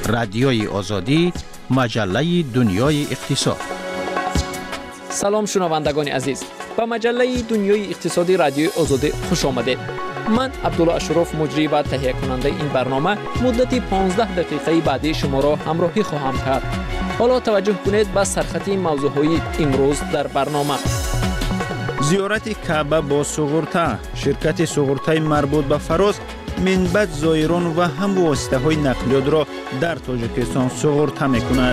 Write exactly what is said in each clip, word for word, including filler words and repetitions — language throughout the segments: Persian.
رادیوی آزادی، مجله دنیای اقتصاد. سلام شنوندگان عزیز، به مجله دنیای اقتصادی رادیوی آزادی خوش آمدید. من عبدالله اشرف مجری و تهیه کننده این برنامه مدت پانزده دقیقه بعدی شما را همراهی خواهم کرد. حالا توجه کنید به سرخط موضوعهای امروز در برنامه. زیارت کعبه با سوغورتا، شرکت سوغورتای مربوط به فراز منبت زائران و هم واسطه های نقلیات را در تاجیکستان سوغورتا می کند.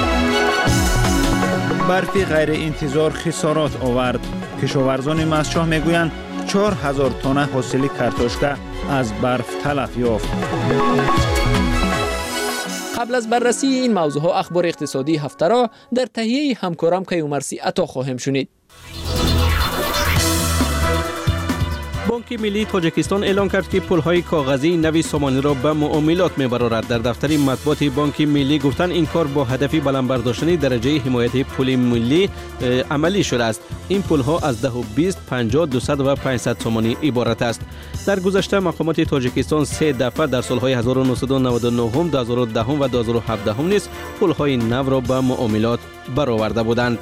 برفی غیر انتظار خسارات آورد. کشاورزان مزشاه می گویند چهار هزار تانه حاصل کارتوشکا از برف تلف یافت. قبل از بررسی این موضوع ها اخبار اقتصادی هفته را در تهیه همکارم کیومرثی عطا خواهم شنید. بانک ملی تاجیکستان اعلام کرد که پول‌های کاغذی نوی سامانی را به معاملات می‌برارد. در دفتر مطبوعات بانک ملی گفتند این کار با هدف بلند برداشتن درجه حمایت پول ملی عملی شده است. این پول‌ها از ده و بیست، پنجاه، دویست و پانصد سامانی عبارت است. در گذشته مقامات تاجیکستان سه دفعه در سال‌های هزار و نهصد و نود و نه، دو هزار و ده و دو هزار و هفده نیز پول‌های نو را به معاملات برآورده بودند.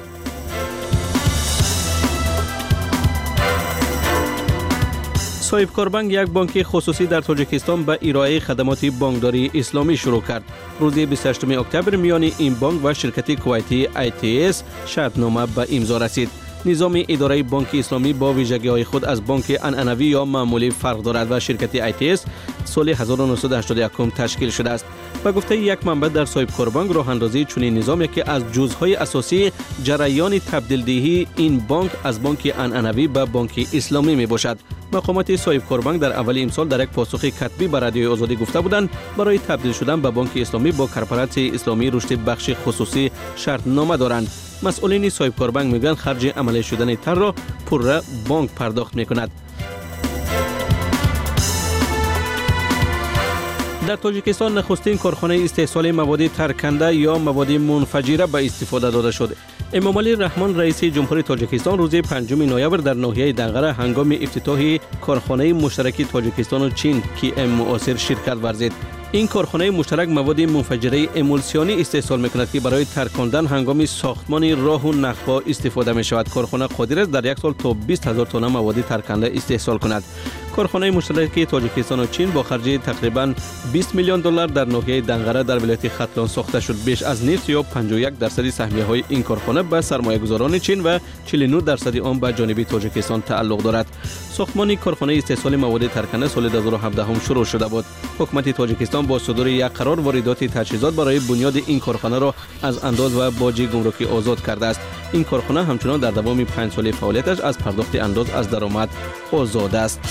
صاحبکار بانک یک بانک خصوصی در تاجیکستان به ارائه خدمات بانکداری اسلامی شروع کرد. روز بیست و هشتم اکتبر میان این بانک و شرکت کویتی آی تی اس شرطنامه به امضا رسید. نظام اداره بانک اسلامی با ویژگی‌های خود از بانک عنعنوی یا معمولی فرق دارد و شرکت آی تی اس سال هزار و نهصد و هشتاد و یک تشکیل شده است. به گفته یک منبع در صاحبکار بانک، راه‌اندازی چنین نظامی که از جزءهای اساسی جریان تبدیل دهی این بانک از بانک عنعنوی به بانک اسلامی میباشد. مقامات صاحبکار بانک در اول امسال در یک پاسخ کتبی به رادیوی آزادی گفته بودند برای تبدیل شدن به بانک اسلامی با کارپوراسیون اسلامی رشد بخش خصوصی شرطنامه دارند. مسئولین صاحبکار بانک میگویند خرج عملی شدن تر را پوره بانک پرداخت میکند. در تاجیکستان نخستین کارخانه استحصال مواد ترکنده یا مواد منفجره به استفاده داده شد. امام علی رحمان رئیس جمهوری تاجیکستان روز پنجم نوامبر در ناحیه دنقره هنگام افتتاح کارخانه مشترک تاجیکستان و چین کی ام معاصر شرکت ورزید. این کارخانه مشترک مواد منفجره امولسیونی استحصال میکند که برای ترکاندن هنگام ساختمان راه و نخبا استفاده می شود. کارخانه قادر است در یک سال تا بیست هزار تن مواد ترکنده استحصال کند. کارخانه مشترک تاجیکستان و چین با خرج تقریبا بیست میلیون دلار در ناحیه دنقره در ولایت ختلان ساخته شد. بیش از نصف یا پنجاه و یک درصد سهمیه های این کارخانه به سرمایه‌گذاران چین و چهل و نه درصد آن به جانب تاجیکستان تعلق دارد. ساختمان کارخانه استحصال مواد ترکنده سال دو هزار و هفده هم شروع شده بود. حکومت تاجیکستان با صدور یک قرار واردات تجهیزات برای بنیاد این کارخانه را از انداز و باج گمرکی آزاد کرده است. این کارخانه همچنان در دوام پنج ساله فعالیتش از پرداخت انداز از درآمد آزاد است.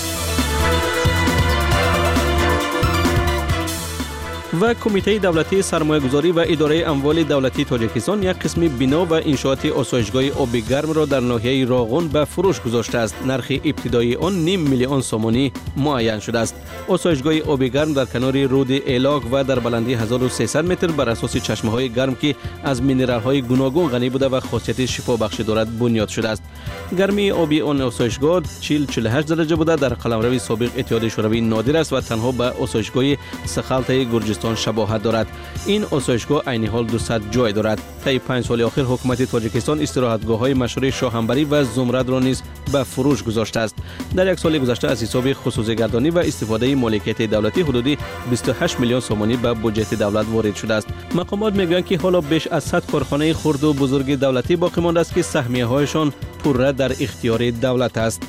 و کمیته دولتی سرمایه‌گذاری و اداره اموال دولتی تاجیکستان یک قسم بنا و انشاءات آسایشگاه آب گرم را در ناحیه راغون به فروش گذاشته است. نرخ ابتدایی آن نیم میلیون سامانی معین شده است. آسایشگاه آب گرم در کنار رود ایلاک و در بلندی هزار و سیصد متر بر اساس چشمه‌های گرم که از مینرال‌های گوناگون غنی بوده و خاصیت شفابخش دارد بنیاد شده است. گرمی آبی آن آسایشگاه چهل تا چهل و هشت درجه بوده. در قلمرو سابق اتحاد شوروی نادر است و تنها به آسایشگاه سخالت گرجستان شباهت دارد. این آسایشگاه عین حال دویست جای دارد. طی پنج سال اخیر حکومت تاجیکستان استراحتگاه‌های مشهور شاهنبری و زمرد را نیز به فروش گذاشته است. در یک سال گذشته از حساب خصوصی گردانی و استفاده مالکیت دولتی حدود بیست و هشت میلیون سامانی به بودجه دولت وارد شده است. مقامات میگویند که حالا بیش از صد کارخانه خرد و بزرگ دولتی باقی مانده است که سهمیه‌هایشان پوره در اختیار دولت است.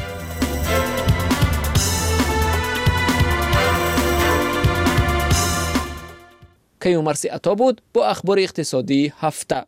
کیومرثی عطا بود با اخبار اقتصادی هفته.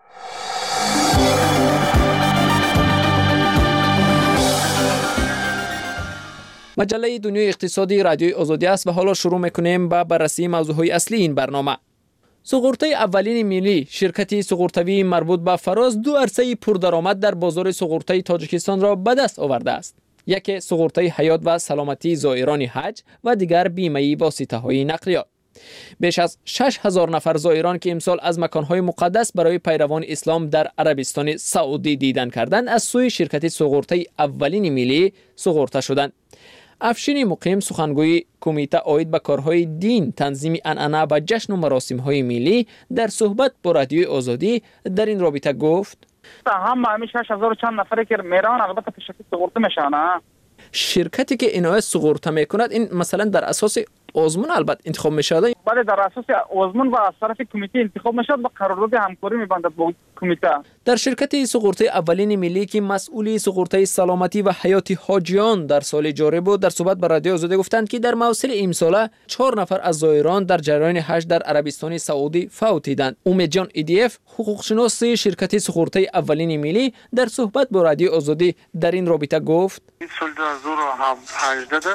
مجله دنیای اقتصادی رادیوی آزادی است و حالا شروع میکنیم با بررسی موضوعهای اصلی این برنامه. سوغورتای اولین ملی شرکت سوغورتوی مربوط به فراز دو عرصه پردرآمد در بازار سوغورتای تاجیکستان را به دست آورده است. یکی سوغورتای حیات و سلامتی زائران حج و دیگر بیمه واسطه‌های نقلیات. بیش از شش هزار نفر زائران که امسال از مکانهای مقدس برای پیروان اسلام در عربستان سعودی دیدن کردند از سوی شرکت سوغورتای اولین ملی سوغورته شدند. افشین مقیم سخنگوی کمیته عاید به کارهای دین، تنظیم عنعنه و جشن و مراسم‌های ملی در صحبت با رادیوی آزادی در این رابطه گفت: هم همیشه شش هزار چند نفری که میرن البته پیشکی سقورته میشن. شرکتی که اینها سقورته میکند این مثلا در اساس آزمون البته انتخاب میشد؟ بله، در اساس آزمون و از طرف کمیته انتخاب میشد و قرارداد همکاری میبندد با کمیته. در شرکت سقورته اولین ملی که مسئولی سقورته سلامتی و حیات حاجیان در سال جاری بود، در صحبت با رادیو آزادی گفتند که در مواسم امسال چهار نفر از زائران در جریان حج در عربستان سعودی فوتیدند. امید جان ایدیف، حقوق شناس شرکت سقورته اولین ملی، در صحبت با رادیو آزادی در این رابطه گفت: این سال دو هزار و هجده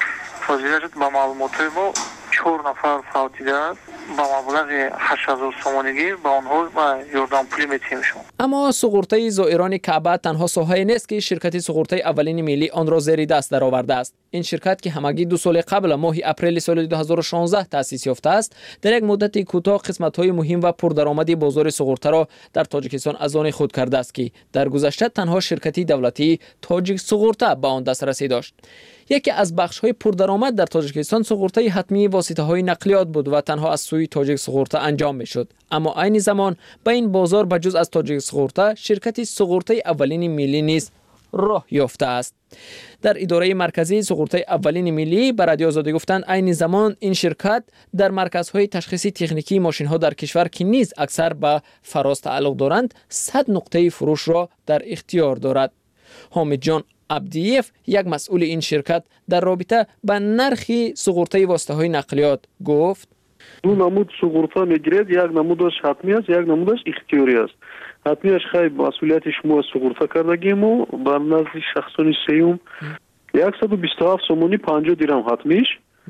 فضیلت با معلومات ما چهار نفر فوتیده است با مبلغ هشت هزار سومانگی با آنها و یاردان پولی میتیم شما. اما سقورته زائران کعبه تنها ساحه نیست که شرکت سقورته اولین ملی آن را زیر دست درآورده است. این شرکت که همگی دو سال قبل ماه اپریل سال دو هزار و شانزده تأسیس یافته است، در یک مدت کوتاه قسمت‌های مهم و پردرآمدی بازار سقورته را در تاجیکستان از آن خود کرده است که در گذشته تنها شرکتی دولتی تاجیک سقورته به آن دسترسی داشت. یکی از بخش‌های پردرآمد در تاجیکستان سقورته حتمی واسطه‌های نقلیات بود و تنها از سوی تاجیک سقورته انجام می‌شد. اما عین زمان به این بازار بجز از تاجیک سقورته شرکت سقورته اولین ملی نیز راه یافته است. در اداره مرکزی سقورته اولین ملی به رادیو آزادی گفتند عین زمان این شرکت در مرکزهای تشخیصی تکنیکی ماشین‌ها در کشور که نیز اکثر به فراز تعلق دارند صد نقطه فروش را در اختیار دارد. حامد جان عبدیف، یک مسئول این شرکت، در رابطه با نرخ سقورته واسطه‌های نقلیات گفت: دو نمود سقورته میگیرد، یک نمودش حتمی است، یک نمودش اختیاری است. حتمیش خیلی مسئولیت شما سقورته کردگیم و بر نزد شخصانی سیوم صد و بیست و هفت سومونی پنجاه دیرم حتمیش،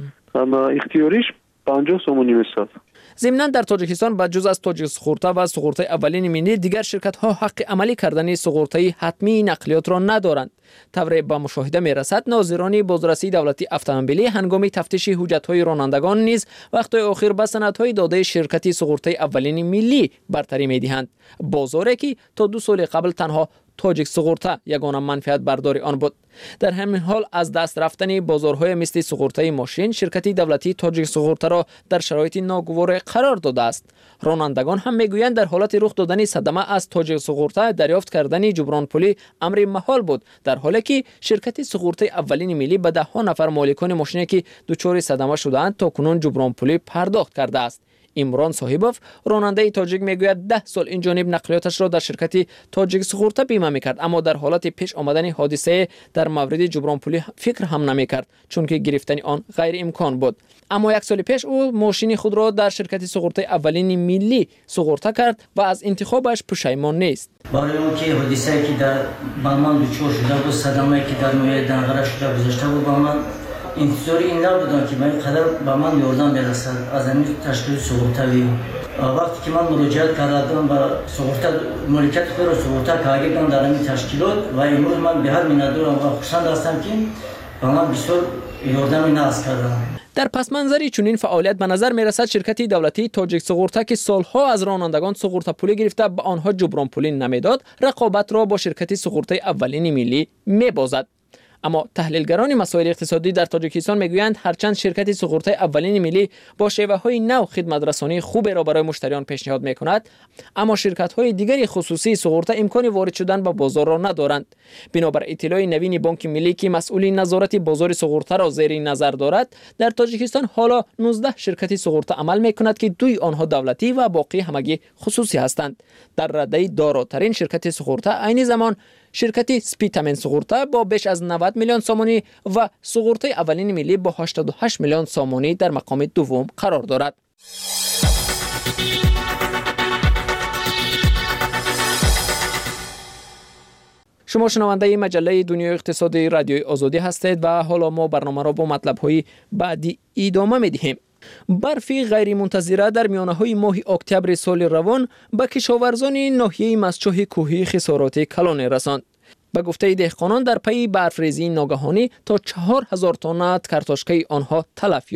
اما اختیاریش پنجاه سومونی میشد. ضمناً در تاجیکستان با جز از تاجیک سقورته و سقورته اولین ملی دیگر شرکت ها حق عملی کردن سقورته حتمی نقلیات را ندارند. طوری به مشاهده می رسد ناظران بازرسی دولتی اتومبیلی هنگام تفتیش حجت های رانندگان نیز وقت اخیر به سند های داده شرکت سقورته اولین ملی برتری می دهند. بازاری که تا دو سال قبل تنها تاجیک سقورته یگانه منفعت برداری آن بود. در همین حال از دست رفتن بازارهای مثل سقورته ماشین، شرکت دولتی تاجیک سقورته را در شرایط ناگوار قرار داده است. رانندگان هم میگویند در حالت رخ دادن صدمه از تاجیک سقورته دریافت کردن جبران پولی امر محال بود، در حالی که شرکت سقورته اولین ملی به ده ها نفر مالکان ماشینی که دچار صدمه شدهاند تا کنون جبران پولی پرداخت کرده است. عمران صاحبوف، راننده تاجیک، میگوید ده سال این جانب نقلیاتش را در شرکت تاجیک سقورته بیمه میکرد، اما در حالت پیش آمدن حادثه در مورد جبران پولی فکر هم نمیکرد چون که گرفتن آن غیر امکان بود. اما یک سال پیش او ماشین خود را در شرکت سقورته اولین ملی سقورته کرد و از انتخابش پشیمان نیست. برای اون که حادثه‌ای که در بالمان دچار شده بود، صدمه‌ای که در نوع دنگره شده گذشته بود، با من انتظاری این نبودم که من قدر به من یاردن برسد از این تشکیل سقورتوی. وقتی که من مراجعت کردم به سقورته مالکیت خود را سقورته کردم در این تشکیلات و امروز من به هر میندارم و خوشحال هستم که به من بسیار یاردن ناز کردم. در پس منظری چنین فعالیت به نظر می رسد شرکت دولتی تاجیک سقورته که سالها از رانندگان سقورته پولی گرفته به آنها جبران پولی نمیداد، رقابت را با شرکت سقورته اولین ملی می بازد. اما تحلیلگران مسائل اقتصادی در تاجیکستان میگویند هرچند شرکت سقورته اولین ملی با شیوه‌های نو خدمت رسانی خوب را برای مشتریان پیشنهاد میکند، اما شرکت‌های دیگری خصوصی سقورته امکان وارد شدن به بازار را ندارند. بنابر اطلاع نوین بانک ملی که مسئول نظارت بازار سقورته را زیر نظر دارد، در تاجیکستان حالا نوزده شرکت سقورته عمل میکند که دوی آنها دولتی و باقی همگی خصوصی هستند. در رده داراترین شرکت سقورته عین زمان شرکت سپیتامن سقورته با بیش از نود میلیون سامانی و سقورته اولین ملی با هشتاد و هشت میلیون سامانی در مقام دوم قرار دارد. شما شنونده مجله دنیای اقتصادی رادیوی آزادی هستید و حالا ما برنامه را با مطلب‌های بعدی ادامه می‌دهیم. برفی غیر منتظره در میانه‌های ماه اکتبر سال روان به کشاورزان ناحیه مسچوح کوهی خسارات کلانی رساند. به گفته دهقانان در پی برفریزی ناگهانی تا چهار هزار تن کرتاشکه آنها تلف یافت.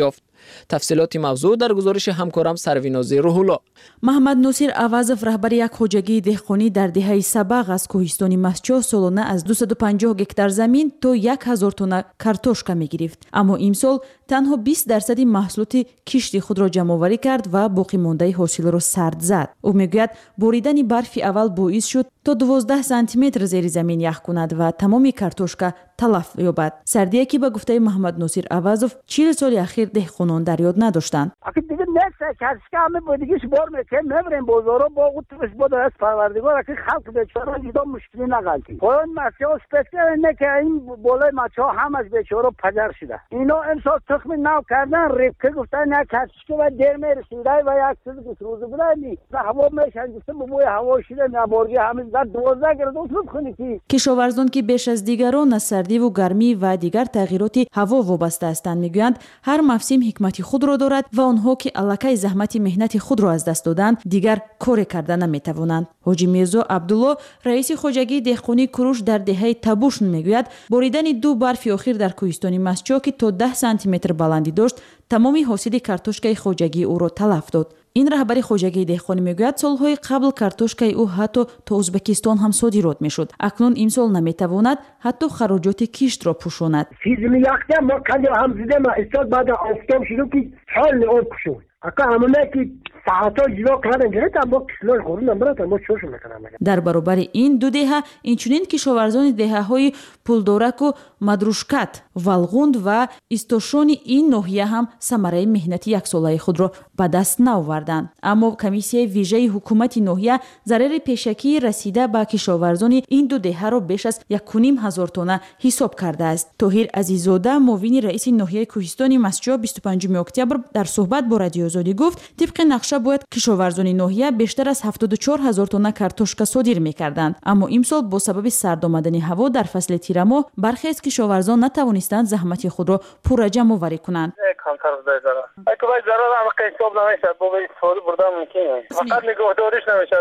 تفصیلات موضوع در گزارش همکارم سروینازی روح‌الله. محمد نصیر عوضов رهبر یک خوجگی دهقانی در دهه سبق از کوهستان مسچو سالانه از دویست و پنجاه گکتار زمین تا یک هزار تن کارتوشکا می‌گرفت. اما امسال تنها بیست درصد محصولات کشت خود را جمع‌آوری کرد و باقی مانده حاصل را سرد زد. او میگوید بریدن برف اول باعث شد تا دوازده سانتی متر زیر زمین یخ کند و تمام کارتوشکا تلف یابد. سردی که به گفته محمد نصیر عوضов چهل سال اخیر دهقانان در یاد نداشتند. اگه دیگه نفس کارتوشکا همه بودیش بار میکنه میبریم بازارا با اوتوبوس بود از پروردگار که خلق بیچاره دیگه مشکلی نگالتی. پایان مسئله اسپسیال اینه که این بالای مچا همش بیچاره پدر شده. اینا امسال تخم نو کردن ریپکه گفتن نه کارتوشکا و دیر میرسیده و یک چیزی که روز بودنی. هوا میشنجسته بوی هوا شده نبارگی همین در دوازده گراد بخونی کی. کشاورزان که بیش از دیگران از سردی و گرمی و دیگر تغییرات هوا وابسته هستند میگویند هر موسم حکمتی خود را دارد و آنها که الکی زحمت مهنت خود را از دست دادند دیگر کار کردن نمیتوانند. حاجی میرزا عبدالله رئیس خوجگی دهقانی کروش در دهه تبوشن میگوید بریدن دو برف اخیر در کوهستان مسچو که تا ده سانتی متر بلندی داشت تمامی حاصل کارتوشکای خوجگی او را تلف داد. این رهبر خوجگی دهقانی میگوید سالهای قبل کارتوشکای او حتی تا ازبکستان هم صادرات میشد. اکنون امسال نمیتواند حتی خراجات کشت را پوشاند. چیزی میاختم ما کلی هم زده ما استاد بعد آفتاب شروع کی حال آب کشون. اگه همه که ساعتا جلو کردن گرفت اما کسلال خورون نمبرد اما چوش میکنم. در برابر این دو دهه اینچنین کشاورزان دهه‌های پولدورک و مدروشکت، والغوند و استوشون این ناحیه هم ثمره مهنت یک ساله خود را به دست نآوردند. اما کمیسیون ویژه حکومت ناحیه ضرر پیشکی رسیده به کشاورزان این دو دهه را بیش از یک و نیم هزار تن حساب کرده است. طاهر عزیزاده معاون رئیس ناحیه کوهستان مسچو بیست و پنجم اکتبر در صحبت با رادیو آزادی گفت طبق نقشه باید کشاورزان ناحیه بیشتر از هفتاد و چهار هزار تن کارتوشکا صادر می‌کردند. اما امسال با سبب سرد آمدن هوا در فصل تیر ماه برخی از کشاورزان نتوانستند زحمت خود را پورا جمع آوری کنند. کمتر بوده زرا. اگه باید زرا هم حساب نمیشه با استفاده بردن ممکنه. فقط نگهداریش نمیشه.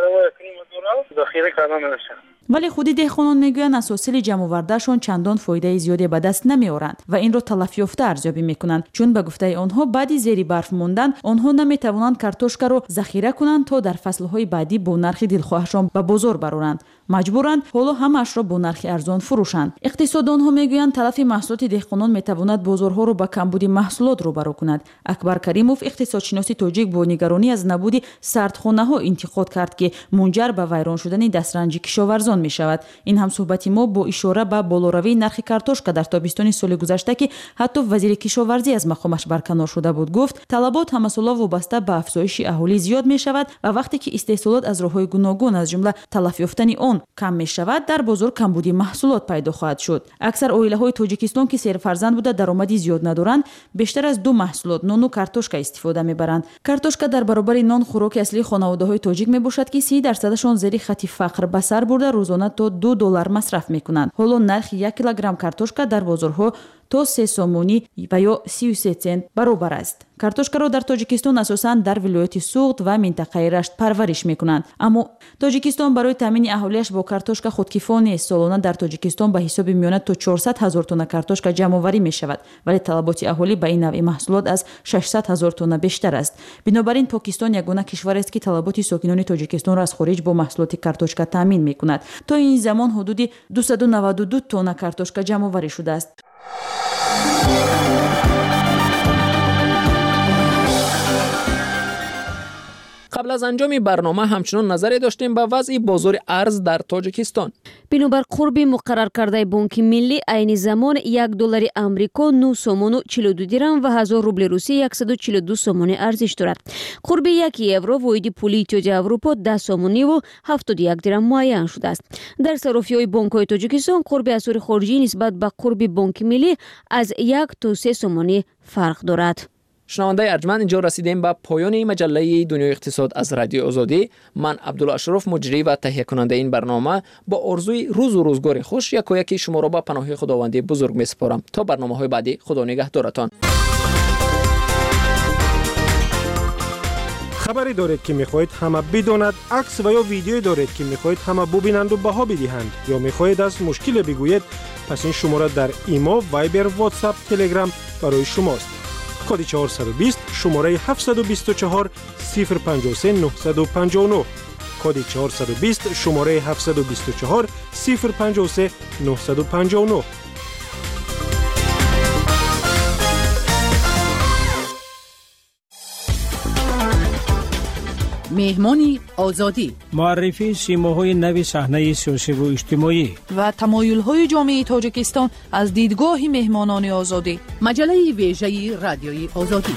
و ذخیره کردن نمیشه. ولی خودی دهقانان میگویند از حاصل جمع آوردهشان چندان فایده زیادی به دست نمیآورند و این را تلف یافته ارزیابی میکنند، چون به گفته آنها بعد زیر برف ماندن آنها نمیتوانند کارتوشکا را ذخیره کنند تا در فصلهای بعدی با نرخ دلخواهشان به بازار برآورند. مجبورند حالا همش را با نرخ ارزان فروشند. اقتصاددانها میگویند تلف محصولات دهقانان میتواند بازارها را با کمبود محصولات روبرو کند. اکبر کریموف اقتصادشناس تاجیک با نگرانی از نبود سردخانه‌ها انتقاد کرد که منجر به ویران شدن دسترنج کشاورزان می شود. این هم صحبت ما با اشاره به بالاروی نرخ کارتوشکا در تابستان سال گذشته که حتی وزیر کشاورزی از مقامش برکنار شده بود گفت طلبات همساله وابسته به افزایش اهالی زیاد می شود و وقتی که استحصالات از راه‌های گوناگون از جمله تلف یافتن آن کم می شود در بازار کمبودی محصولات پیدا خواهد شد. اکثر عائله‌های تاجیکستان که سه فرزند بوده درآمدی زیاد ندارند بیشتر از دو محصولات نان و کارتوشکا استفاده می‌برند. کارتوشکا در برابر نان خوراک اصلی خانواده‌های تاجیک میباشد که سی درصدشان زیر خط فقر به سر برده روزانه تا دو دلار مصرف میکنند. حالا نرخ یک کیلوگرم کارتوشکا در بازارها تا سه سومونی و یا سی و سه سنت برابر است. کارتوشکا را در تاجیکستان اساساً در ولایت سوغد و منطقه رشت پرورش میکنند، اما تاجیکستان برای تامین اهالیش با کارتوشکا خودکفا نیست. سالانه در تاجیکستان به حساب میانه تا چهارصد هزار تن کارتوشکا جمع آوری می شود، ولی طلبات اهالی به این نوع محصولات از ششصد هزار تن بیشتر است. بنابراین پاکستان یگانه کشور است که طلبات ساکنان تاجیکستان را از خارج با محصولات کارتوشکا تامین میکند. تا این زمان حدود دویست و نود و دو تن کارتوشکا جمع آوری شده است. قبل از انجام برنامه همچنان نظری داشتیم به وضع بازار ارز در تاجیکستان. بنابر قرب مقرر کرده بانک ملی عین زمان یک دلار آمریکا نه سومون و چهل و دو درم و هزار روبل روسی صد و چهل و دو سومون ارزش دارد. قرب یک یورو واحد پول اتحادیه اروپا ده سومونی و هفتاد و یک درم معین شده است. در صرافی‌های بانک‌های تاجیکستان قرب اسعار خارجی نسبت به قرب بانک ملی از یک تا سه سومونی فرق دارد. شنونده ارجمند، اینجا رسیدیم به پایان مجله دنیای اقتصاد از رادیو آزادی. من عبدالله اشرف مجری و تهیه کننده این برنامه با آرزوی روز و روزگار خوش یکایک شما را به پناه خداوند بزرگ می‌سپارم. تا برنامه‌های بعدی، خدا نگهدارتان. خبری دارید که می‌خواهید همه بداند، عکس و یا ویدیویی دارید که می‌خواهید همه ببینند و بها بدهند، یا می‌خواهید از مشکل بگویید، پس این شماره در ایما، وایبر، واتساپ، تلگرام برای شماست. کد چهارصد و بیست شماره هفتصد و بیست و چهار صفر پنجاه و سه نهصد و پنجاه و نه. کد چهارصد و بیست شماره هفتصد و بیست و چهار صفر پنجاه و سه نهصد و پنجاه و نه. مهمانی آزادی، معرفی سیماهای نوی صحنه سیاسی و اجتماعی و تمایل‌های جامعه تاجیکستان از دیدگاه مهمانان آزادی. مجله ویژه رادیوی آزادی.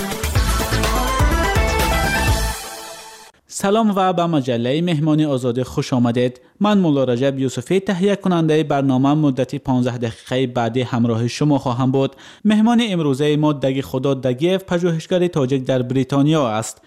سلام و به مجله مهمانی آزادی خوش آمدید. من مولا رجب یوسفی تهیه کننده برنامه مدتی پانزده دقیقه بعدی همراه شما خواهم بود. مهمان امروزه ما دگی خدا دگیف پژوهشگر تاجیک در بریتانیا است.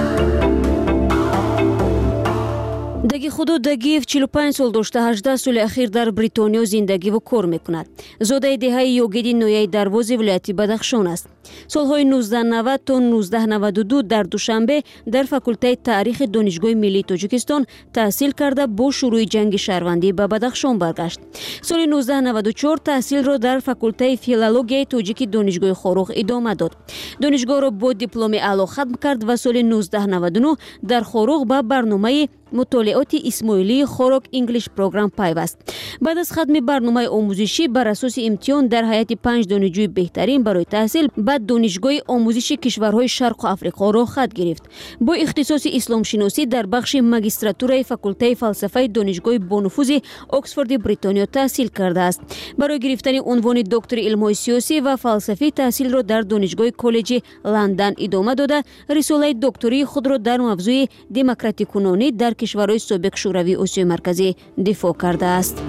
دگی خدا دگیف چهل و پنج سال داشته، هجده سال اخیر در بریتانیا زندگی و کار میکند. زاده دهه یوگیدی نویه دروازی ولایت بدخشان است. سالهای نوزده نود تا نوزده نود و دو در دوشنبه در فاکولته تاریخ دانشگاه ملی تاجیکستان تحصیل کرده با شروع جنگ شهروندی به بدخشان برگشت. سال نوزده نود و چهار تحصیل را در فاکولته فیلولوژی تاجیکی دانشگاه خاروخ ادامه داد. دانشگاه را با دیپلم اعلی ختم کرد و سال نوزده نود و نه در خاروخ به برنامه مطالعات اسماعیلی خوراک انگلیش پروگرام پیوست. بعد از ختم برنامه آموزشی بر اساس امتحان در هیئت پنج دانشجوی بهترین برای تحصیل بعد دانشگاه آموزشی کشورهای شرق آفریقا را خط گرفت. با اختصاص اسلام شناسی در بخش ماجستراتور فاکولته فلسفه دانشگاه بانفوذ اکسفورد بریتانیا تحصیل کرده است. برای گرفتن عنوان دکتر علوم سیاسی و فلسفی تحصیل را در دانشگاه کالج لندن ادامه داده، رساله دکتری خود را در موضوع دموکراتی کنونی در کشورهای سابق شوروی آسیای مرکزی دفاع کرده است.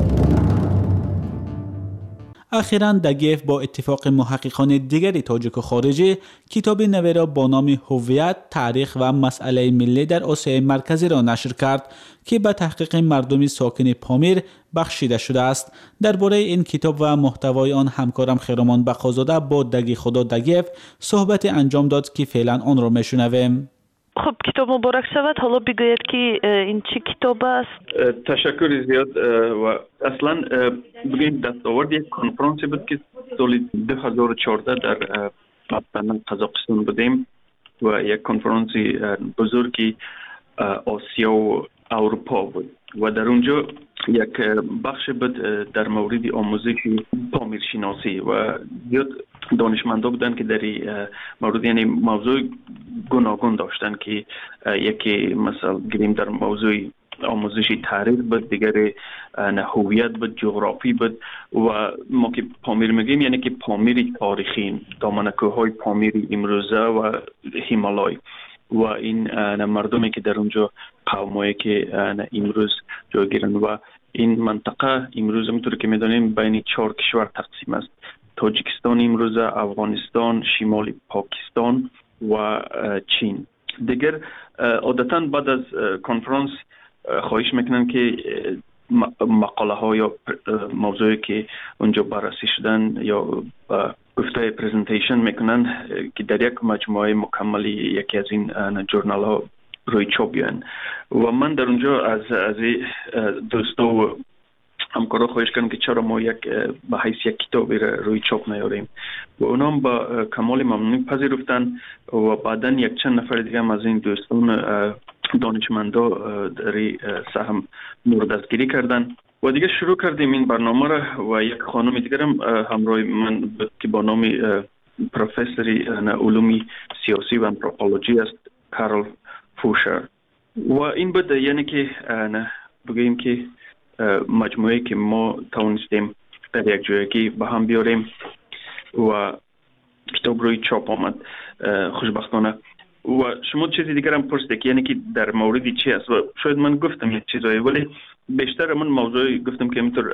اخیراً دگیف با اتفاق محققان دیگری تاجیک و خارجی کتاب نوی را با نام هویت، تاریخ و مسئله ملی در آسیای مرکزی را نشر کرد که به تحقیق مردم ساکن پامیر بخشیده شده است. درباره این کتاب و محتوای آن همکارم خیرمان بقازاده با دگی خدا دگیف صحبت انجام داد که فعلا آن را میشنویم. خب کتاب مبارک شود. حالا بگوید که این چی کتاب است؟ تشکر زیاد. و اصلا بگیم دستاورد یک کنفرانسی بود که سال دو هزار و چهارده در قزاقستان بودیم و یک کنفرانسی بزرگی آسیا و اروپا بود و در اونجا یک بخش بود در مورد آموزش پامیر شناسی و زیاد دانشمندا بودن که در مورد یعنی موضوع گوناگون داشتن که یکی مثلا گریم در موضوع آموزشی تاریخ بود، دیگر هویت بود، جغرافی بود و ما که پامیر میگیم یعنی که پامیر تاریخی، دامنه‌کوه‌های پامیر امروزه و هیمالای و این مردمی که در اونجا قومایی که امروز جای گیرن و این منطقه امروز همونطور که میدانیم بین چهار کشور تقسیم است: تاجیکستان امروز، افغانستان، شمال پاکستان و چین. دیگر عادتا بعد از کنفرانس خواهش میکنن که مقاله ها یا موضوعی که اونجا بررسی شدن یا گفته پرزنتیشن میکنن که در یک مجموعه مکملی یکی از این جورنال ها روی چاپ بیان و من در اونجا از از دوستا و همکارا خواهش کردم که چرا ما یک به حیث یک کتابی روی چاپ نیاریم و اونا هم با کمال ممنونی پذیرفتن و بعدا یک چند نفر دیگه هم از این دوستان دانشمندا در سهم مورد دستگیری کردن و دیگه شروع کردیم این برنامه را و یک خانم دیگر هم همراه من بود که با نام پروفسوری علوم سیاسی و آنتروپولوژی است، کارل فوشر. و این بود یعنی که بگیم که مجموعه که ما توانستیم در یک جایی به هم بیاریم و کتاب روی چاپ آمد خوشبختانه. و شما چیزی دیگر هم پرسیدید که یعنی که در موردی چی است و شاید من گفتم یک چیزایی ولی بیشتر من موضوعی گفتم که اینطور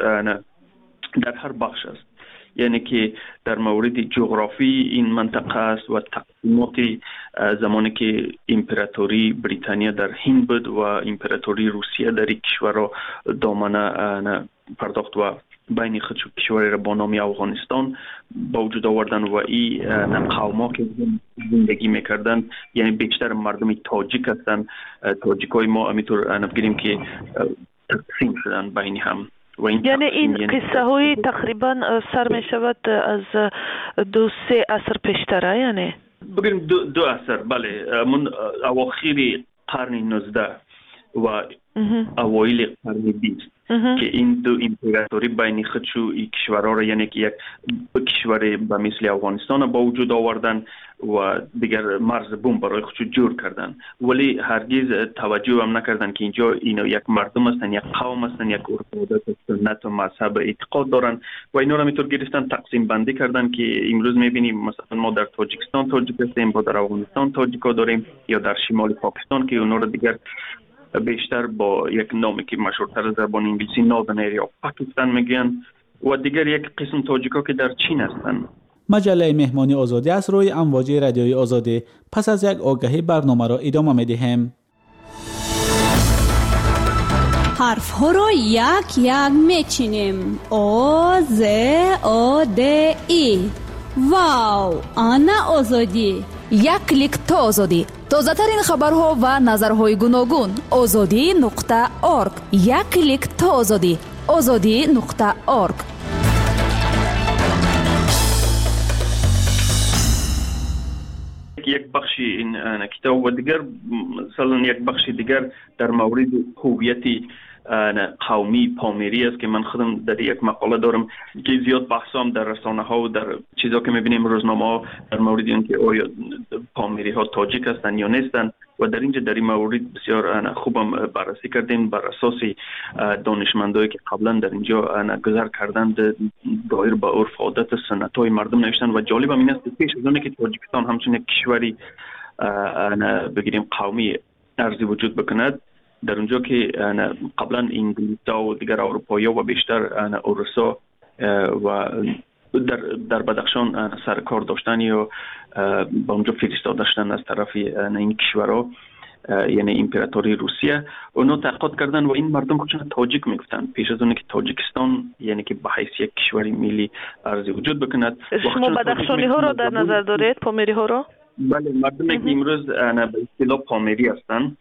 در هر بخش است، یعنی که در مورد جغرافی این منطقه است و تقسیمات زمانی که امپراتوری بریتانیا در هند بود و امپراتوری روسیه در این کشور را دامنه پرداخت و بین خود کشوری را با نام افغانستان با وجود آوردن و این قوما که زندگی میکردن یعنی بیشتر مردم تاجیک هستند. تاجیک های ما همینطور نفگیریم که تقسیم شدن بین هم و این یعنی این قصه های تقریبا سر می شود از دو سه عصر پیشتره، یعنی بگیم دو, دو عصر، بله، من اواخر قرن نوزده و اوایل قرن بیست که این دو امپراتوری بین خودشو این کشورها را، یعنی که یک کشور به مثل افغانستان با وجود آوردن و دیگر مرز بوم برای خودشو جور کردن، ولی هرگز توجه هم نکردن که اینجا اینا یک مردم هستن، یک قوم هستن، یک عرف سنت و مذهب اعتقاد دارن و اینا را میتور گرفتن تقسیم بندی کردن که امروز میبینیم مثلا ما در تاجیکستان تاجیک هستیم، با در افغانستان تاجیکا داریم، یا در شمال پاکستان که اونا را دیگر بیشتر با یک نامی که مشهورتر زبان انگلیسی ناردن ایریا پاکستان میگن، و دیگر یک قسم تاجیکا که در چین هستن. مجله مهمانی آزادی از روی امواج رادیوی آزادی. پس از یک آگهی برنامه را ادامه میدهیم. حرف ها را یک یک میچینیم. آ ز آ د ای. واو، آنا آزادی. یک کلیک تا آزادی. تازه ترین خبرها و نظرهای گوناگون. آزادی نقطه ارگ. یک کلیک تا آزادی. آزادی نقطه ارگ. یک بخشی این کتاب و دیگر، مثلا یک بخشی دیگر در مورد هویتی قومی پامیری است که من خودم در یک مقاله دارم که زیاد بحثام در رسانه ها و در چیزا که میبینیم روزنامه ها در مورد اینکه آیا پامیری ها تاجیک هستند یا نیستند، و در اینجا در این مورد بسیار خوبم بررسی کردیم بر اساس دانشمندایی که قبلا در اینجا گذر کردند، دایر به عرف عادت سنت های مردم نوشتن. و جالب این است که پیش از اون که تاجیکستان همچون یک کشوری بگیریم قومی ارزی وجود بکند، در اونجا که قبلا انگلیس‌ها و دیگر اروپایی‌ها و بیشتر اوروسا و در در بدخشان سرکار داشتن یا با اونجا فرستاده داشتن از طرف این کشورها، یعنی امپراتوری روسیه، اونا تحقیق کردن و این مردم خودشون تاجیک میگفتن پیش از اون که تاجیکستان یعنی که به حیث یک کشور ملی ارزی وجود بکند. شما بدخشانی ها رو در نظر دارید، پامیری ها رو؟ بله، مردمی که امروز به اصطلاح پامیری هستن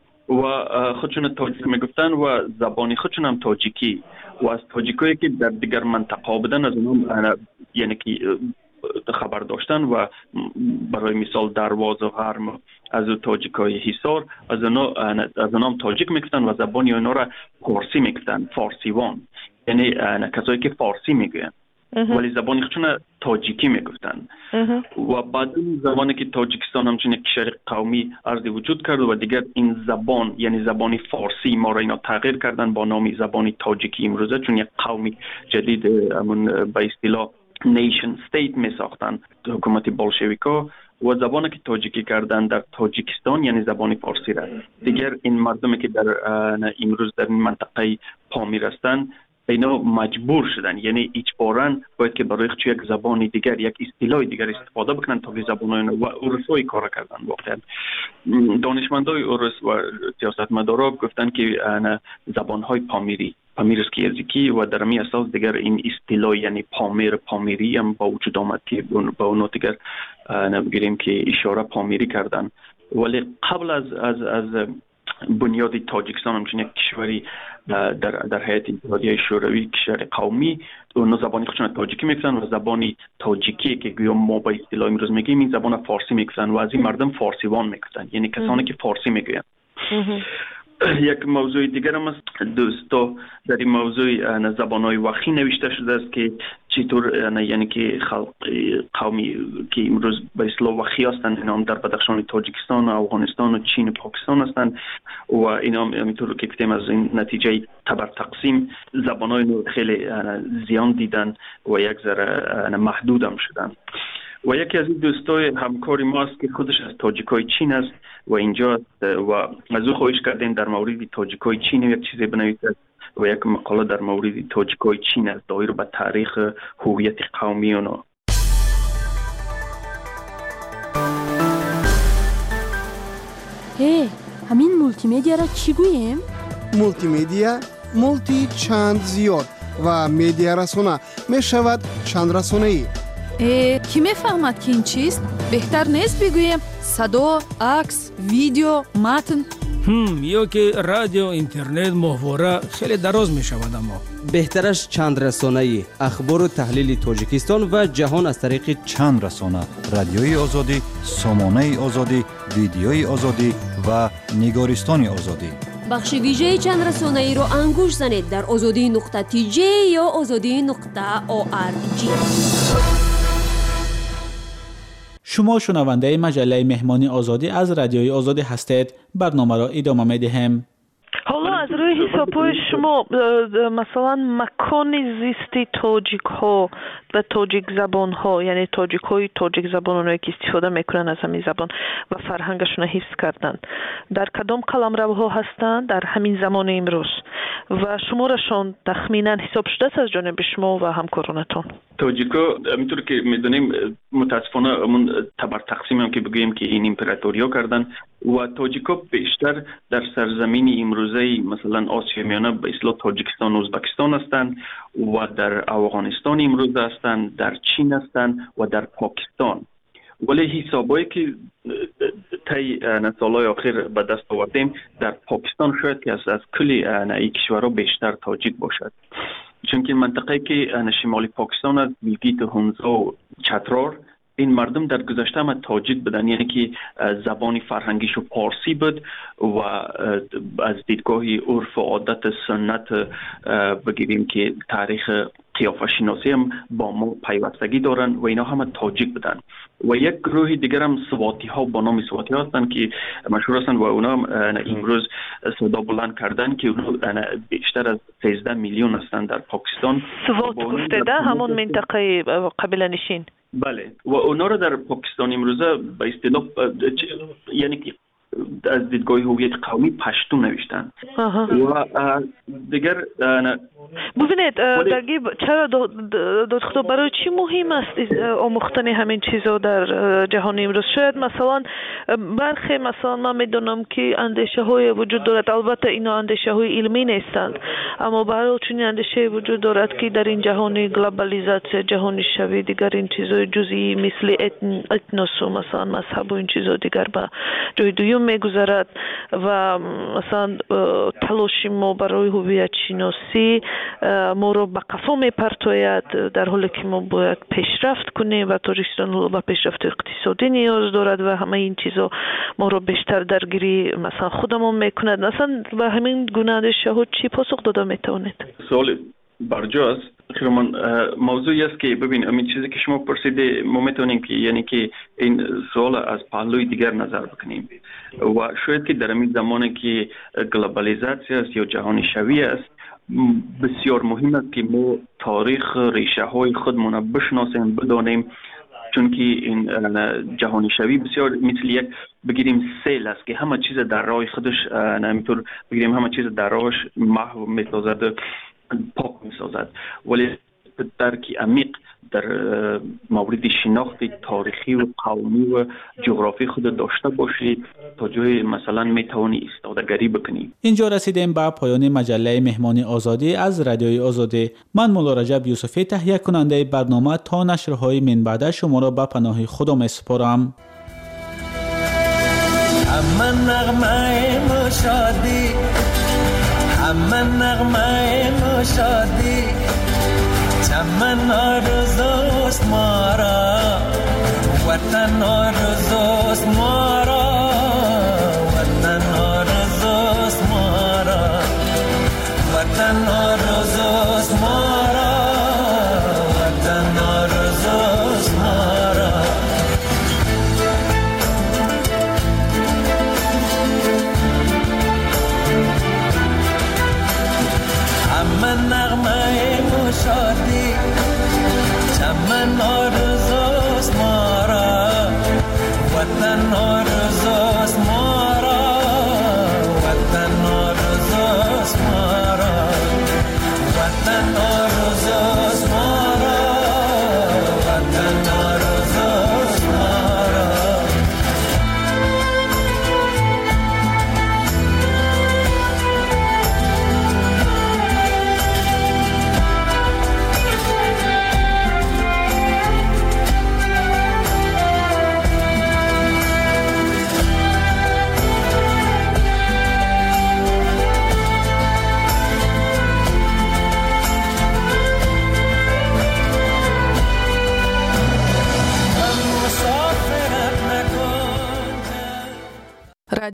و خودشون تاجیک میگفتن و زبانی خودشون هم تاجیکی، و از تاجیکایی که در دیگر منطقه بودن از اونم یعنی که خبر داشتن، و برای مثال درواز و غرم از تاجیکای حصار از اونا از اونام تاجیک میگفتن و زبانی اونا را فارسی میگفتن، فارسیوان، یعنی کسایی که فارسی میگن ولی زبانی خودشون تاجیکی میگفتن. و بعد این زبانی که تاجیکستان همچنین یک کشور قومی ارزی وجود کرد و دیگر این زبان یعنی زبانی فارسی ما را اینا تغییر کردن با نام زبانی تاجیکی امروزه، چون یک قومی جدید همون به اصطلاح نیشن استیت می ساختن حکومت بولشویکا، و زبانی که تاجیکی کردن در تاجیکستان یعنی زبانی فارسی را. دیگر این مردمی که در امروز در این منطقه پامیر هستند اینا مجبور شدن، یعنی اجباراً باید که برای خودشون یک زبانی دیگر، یک اصطلاح دیگر استفاده بکنن تا که زبانای و اوروسایی کار کردن. واقعا دانشمندای اوروس و سیاستمدارا گفتن که زبانهای پامیری پامیرس کیزیکی و در می اساس دیگر این اصطلاح یعنی پامیر پامیری هم با وجود آمد که با اونو دیگر نبگیریم که اشاره پامیری کردن. ولی قبل از از از بنیاد تاجیکستان همچنین یک کشوری در در هیئت اتحادیه شوروی کشور قومی، اون زبانی خودشون تاجیکی میگفتن و زبانی تاجیکی که گویا ما با اصطلاح امروز میگیم این زبان فارسی میگفتن و از این مردم فارسیوان میگفتن، یعنی کسانی که فارسی میگوین. یک موضوع دیگر هم است دوستا، در این موضوع زبان‌های وخی نوشته شده است که چطور یعنی که خلق قومی که امروز به اصطلاح وخی هستند اینا هم در بدخشان تاجیکستان و افغانستان و چین و پاکستان هستند و اینا هم همینطور که گفتیم از این نتیجه تبر تقسیم زبان‌های خیلی زیان دیدن و یک ذره محدود هم شدن. و یکی از این دوستای همکاری ما است که خودش از تاجیکای چین است و اینجا و از او خواهش کردیم در مورد تاجیکای چین یک چیزی بنویسد و یک مقاله در مورد تاجیکای چین است دایر به تاریخ هویت قومی اونا. هی همین مولتی میدیا را چی گوییم؟ مولتی میدیا مولتی چند زیاد و میدیا رسانه می شود چند رسانه ای. کی میفهمد که این چیست؟ بهتر نیست بگویم صدا، عکس، ویدیو، متن. هم یا که رادیو اینترنت ماهواره خیلی دراز می شود. اما بهترش چند رسانه‌ای اخبار و تحلیل تاجیکستان و جهان از طریق چند رسانه: رادیوی آزادی، سامانه آزادی، ویدیوی آزادی و نگارستان آزادی. بخش ویژه چند رسانه‌ای رو انگوش زنید در آزادی نقطه تی جی یا آزادی نقطه او آر جی. شما شنونده مجله مهمانی آزادی از رادیوی آزادی هستید. برنامه را ادامه می‌دهیم. حالا از روی حساب‌های شما مثلا مکان زیستی تاجیک ها و تاجیک زبان ها، یعنی تاجیک های تاجیک زبان اونایی که استفاده میکنن از همین زبان و فرهنگشون حفظ کردن، در کدام قلمروها هستند در همین زمان امروز و شمارشون تخمینا حساب شده است از جانب شما و همکارانتون؟ تاجیکا همینطور که میدونیم متاسفانه همون تبر تقسیم هم که بگوییم که این امپراتوریا کردن و تاجیکا بیشتر در سرزمین امروزی مثلا آسیا میانه به اصطلاح تاجیکستان و ازبکستان هستند و در افغانستان امروز هستند، در چین هستند و در پاکستان. ولی حسابایی که طی سالهای اخیر به دست آوردیم در پاکستان شاید که از از کلی این کشورها بیشتر تاجیک باشد، چون که منطقه که شمالی پاکستان از گیلگیت و هنزا و چترار، این مردم در گذشته هم تاجیک بودن، یعنی که زبان فرهنگیش پارسی بود و از دیدگاه عرف و عادت سنت بگیریم که تاریخ قیافه شناسی هم با ما پیوستگی دارن و اینا هم تاجیک بودن. و یک گروه دیگر هم سواتی ها با نام سواتی ها هستن که مشهور هستن و اونا هم امروز صدا بلند کردن که اونا بیشتر از سیزده میلیون هستن در پاکستان. سوات گفته ده همون منطقه قبیله نشین. بله، و اونا رو در پاکستان امروزه به اصطلاح یعنی که از دیدگاه هویت قومی پشتون نوشتن. و دیگر ببینید درگیر چرا دادخدا برای چی مهم است آموختن همین چیزا در جهان امروز؟ شاید مثلا برخی مثلا من میدونم که اندیشه های وجود دارد، البته اینا اندیشه های علمی نیستند، اما برای چون اندیشه وجود دارد که در این جهان گلوبالیزاسیون، جهان شوی، دیگر این چیزای جزئی مثل اتن اتنوس و مثلا مذهب و این چیزا دیگر به جای دوم میگذارد و مثلا تلاش ما برای هویت شناسی ما رو به قفا میپرتاید، در حالی که ما باید پیشرفت کنیم و تاجیکستان به پیشرفت اقتصادی نیاز دارد و همه این چیزا ما رو بیشتر درگیری مثلا خودمون میکند. مثلا و همین گونه اندیشه ها چی پاسخ داده میتونید؟ سوال برجاست. خیلی من موضوعی است که ببین همین چیزی که شما پرسیده ما میتونیم که یعنی که این سوال از پهلوی دیگر نظر بکنیم و شاید که در همین زمانی که گلوبالیزاسیون است یا جهانی شوی است بسیار مهم است که ما تاریخ ریشه های خودمون بشناسیم، بدانیم، چون که این جهانی شوی بسیار مثل یک بگیریم سیل است که همه چیز در راه خودش نمیتور بگیریم همه چیز در راهش محو میسازد، پاک میسازد، ولی درکی عمیق در مورد شناخت تاریخی و قومی و جغرافی خود داشته باشید تا جای مثلا میتوانی استادگری بکنید. اینجا رسیدیم به پایان مجله مهمانی آزادی از رادیوی آزادی. من مولا رجب یوسفی تهیه کننده برنامه تا نشرهای من بعد شما را به پناه خدا میسپارم. همه نغمه مشادی، همه نغمه مشادی، چمن آرزوست ما را، وطن آرزوست ما را، وطن آرزوست ما را، وطن آرزوست ما را، وطن آرزوست ما را. همه نغمه مشادی، چمن آرزوست ما را، وطن آرزوست